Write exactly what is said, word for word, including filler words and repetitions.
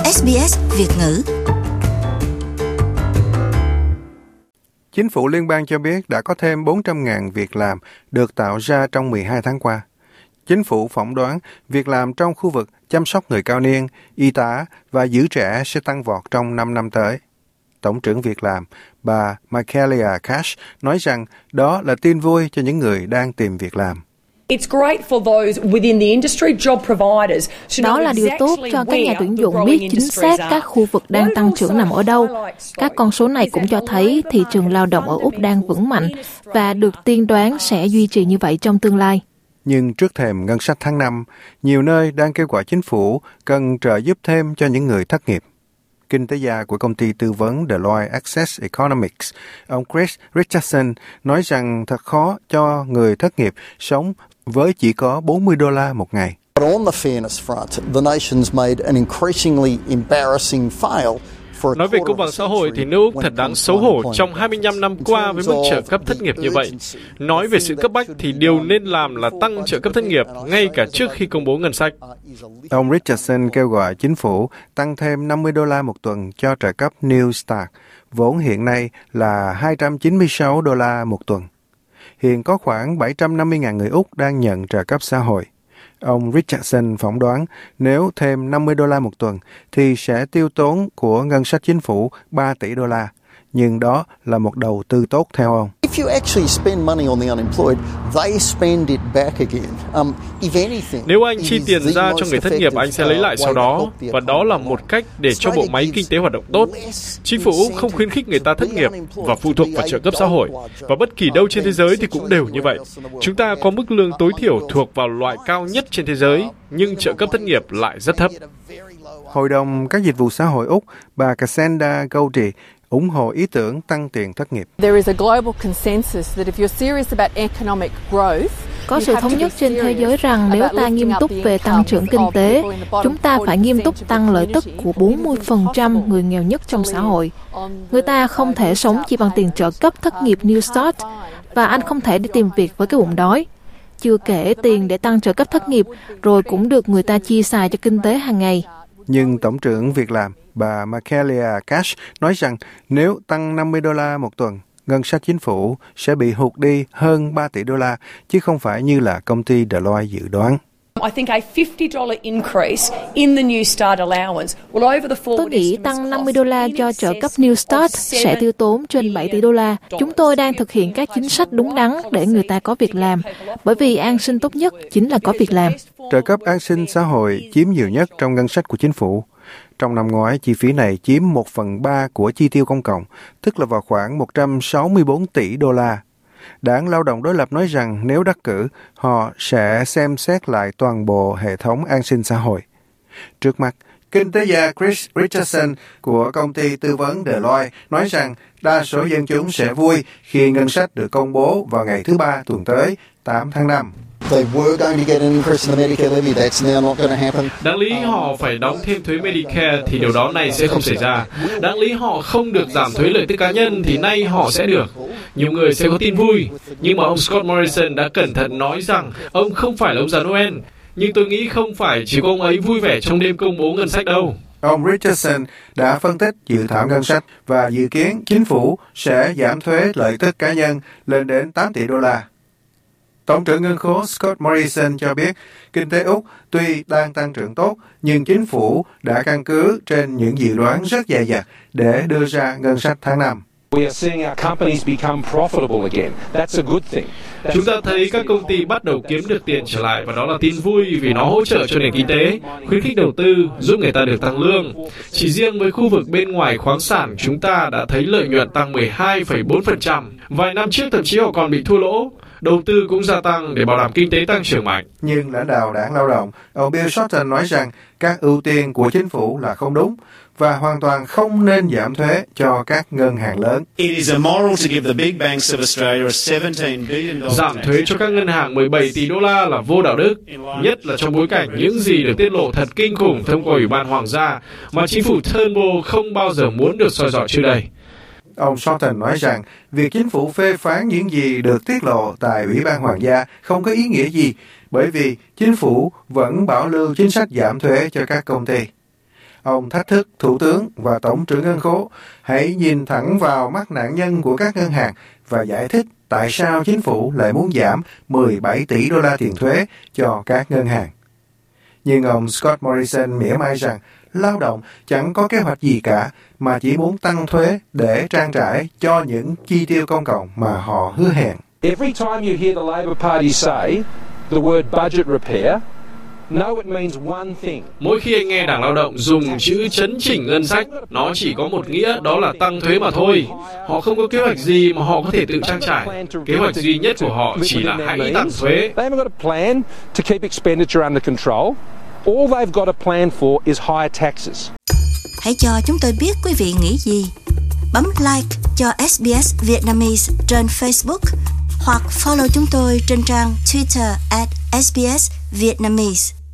ét bê ét Việt ngữ. Chính phủ liên bang cho biết đã có thêm bốn trăm nghìn việc làm được tạo ra trong mười hai tháng qua. Chính phủ phỏng đoán việc làm trong khu vực chăm sóc người cao niên, y tá và giữ trẻ sẽ tăng vọt trong năm năm tới. Tổng trưởng Việc làm, bà Michaelia Cash, nói rằng đó là tin vui cho những người đang tìm việc làm. Đó là điều tốt cho các nhà tuyển dụng biết chính xác các khu vực đang tăng trưởng nằm ở đâu. Các con số này cũng cho thấy thị trường lao động ở Úc đang vững mạnh và được tiên đoán sẽ duy trì như vậy trong tương lai. Nhưng trước thềm ngân sách tháng năm, nhiều nơi đang kêu gọi chính phủ cần trợ giúp thêm cho những người thất nghiệp. Kinh tế gia của công ty tư vấn Deloitte Access Economics, ông Chris Richardson, nói rằng thật khó cho người thất nghiệp sống với chỉ có bốn mươi đô la một ngày. Nói về công bằng xã hội thì nước Úc thật đáng xấu hổ trong hai mươi lăm năm qua với mức trợ cấp thất nghiệp như vậy. Nói về sự cấp bách thì điều nên làm là tăng trợ cấp thất nghiệp ngay cả trước khi công bố ngân sách. Ông Richardson kêu gọi chính phủ tăng thêm năm mươi đô la một tuần cho trợ cấp New Start, vốn hiện nay là hai trăm chín mươi sáu đô la một tuần. Hiện có khoảng bảy trăm năm mươi nghìn người Úc đang nhận trợ cấp xã hội. Ông Richardson phỏng đoán nếu thêm năm mươi đô la một tuần thì sẽ tiêu tốn của ngân sách chính phủ ba tỷ đô la. Nhưng đó là một đầu tư tốt theo ông. Nếu anh chi tiền ra cho người thất nghiệp, anh sẽ lấy lại sau đó. Và đó là một cách để cho bộ máy kinh tế hoạt động tốt. Chính phủ Úc không khuyến khích người ta thất nghiệp và phụ thuộc vào trợ cấp xã hội. Và bất kỳ đâu trên thế giới thì cũng đều như vậy. Chúng ta có mức lương tối thiểu thuộc vào loại cao nhất trên thế giới, nhưng trợ cấp thất nghiệp lại rất thấp. Hội đồng các dịch vụ xã hội Úc, bà Cassandra Goldie, ủng hộ ý tưởng tăng tiền thất nghiệp. Có sự thống nhất trên thế giới rằng nếu ta nghiêm túc về tăng trưởng kinh tế, chúng ta phải nghiêm túc tăng lợi tức của bốn mươi phần trăm người nghèo nhất trong xã hội. Người ta không thể sống chỉ bằng tiền trợ cấp thất nghiệp New Start, và anh không thể đi tìm việc với cái bụng đói. Chưa kể tiền để tăng trợ cấp thất nghiệp, rồi cũng được người ta chia xài cho kinh tế hàng ngày. Nhưng Tổng trưởng Việc làm, bà Michaelia Cash, nói rằng nếu tăng năm mươi đô la một tuần, ngân sách chính phủ sẽ bị hụt đi hơn ba tỷ đô la, chứ không phải như là công ty Deloitte dự đoán. Tôi nghĩ tăng năm mươi đô la cho trợ cấp New Start sẽ tiêu tốn trên bảy tỷ đô la. Chúng tôi đang thực hiện các chính sách đúng đắn để người ta có việc làm, bởi vì an sinh tốt nhất chính là có việc làm. Trợ cấp an sinh xã hội chiếm nhiều nhất trong ngân sách của chính phủ. Trong năm ngoái, chi phí này chiếm một phần ba của chi tiêu công cộng, tức là vào khoảng một trăm sáu mươi bốn tỷ đô la. Đảng Lao động đối lập nói rằng nếu đắc cử, họ sẽ xem xét lại toàn bộ hệ thống an sinh xã hội. Trước mắt, kinh tế gia Chris Richardson của công ty tư vấn Deloitte nói rằng đa số dân chúng sẽ vui khi ngân sách được công bố vào ngày thứ Ba tuần tới, tám tháng năm. Đáng lý họ phải đóng thêm thuế Medicare thì điều đó này sẽ không xảy ra. Đáng lý họ không được giảm thuế lợi tức cá nhân thì nay họ sẽ được. Nhiều người sẽ có tin vui. Nhưng mà ông Scott Morrison đã cẩn thận nói rằng ông không phải là ông già Noel. Nhưng tôi nghĩ không phải chỉ có ông ấy vui vẻ trong đêm công bố ngân sách đâu. Ông Richardson đã phân tích dự thảo ngân sách và dự kiến chính phủ sẽ giảm thuế lợi tức cá nhân lên đến tám tỷ đô la. Tổng trưởng ngân khố Scott Morrison cho biết kinh tế Úc tuy đang tăng trưởng tốt, nhưng chính phủ đã căn cứ trên những dự đoán rất dày dặt để đưa ra ngân sách tháng năm. Chúng ta thấy các công ty bắt đầu kiếm được tiền trở lại và đó là tin vui vì nó hỗ trợ cho nền kinh tế, khuyến khích đầu tư, giúp người ta được tăng lương. Chỉ riêng với khu vực bên ngoài khoáng sản, chúng ta đã thấy lợi nhuận tăng mười hai phẩy bốn phần trăm. Vài năm trước thậm chí họ còn bị thua lỗ. Đầu tư cũng gia tăng để bảo đảm kinh tế tăng trưởng mạnh. Nhưng lãnh đạo đảng Lao động, ông Bill Shorten nói rằng các ưu tiên của chính phủ là không đúng và hoàn toàn không nên giảm thuế cho các ngân hàng lớn. Giảm thuế cho các ngân hàng mười bảy tỷ đô la là vô đạo đức, nhất là trong bối cảnh những gì được tiết lộ thật kinh khủng thông qua Ủy ban Hoàng gia mà chính phủ Turnbull không bao giờ muốn được soi dọi trước đây. Ông Shorten nói rằng việc chính phủ phê phán những gì được tiết lộ tại Ủy ban Hoàng gia không có ý nghĩa gì, bởi vì chính phủ vẫn bảo lưu chính sách giảm thuế cho các công ty. Ông thách thức Thủ tướng và Tổng trưởng Ngân khố hãy nhìn thẳng vào mắt nạn nhân của các ngân hàng và giải thích tại sao chính phủ lại muốn giảm mười bảy tỷ đô la tiền thuế cho các ngân hàng. Nhưng ông Scott Morrison mỉa mai rằng lao động chẳng có kế hoạch gì cả mà chỉ muốn tăng thuế để trang trải cho những chi tiêu công cộng mà họ hứa hẹn. Every time you hear the Labour Party say the word budget repair, know it means one thing. Mỗi khi anh nghe Đảng Lao động dùng chữ chấn chỉnh ngân sách, nó chỉ có một nghĩa, đó là tăng thuế mà thôi. Họ không có kế hoạch gì mà họ có thể tự trang trải. Kế hoạch duy nhất của họ chỉ là hãy tăng thuế. They haven't got a plan to keep expenditure under control. All they've got a plan for is higher taxes. Hãy cho chúng tôi biết quý vị nghĩ gì. Bấm like cho ét bê ét Vietnamese trên Facebook hoặc follow chúng tôi trên trang Twitter at ét bê ét Vietnamese.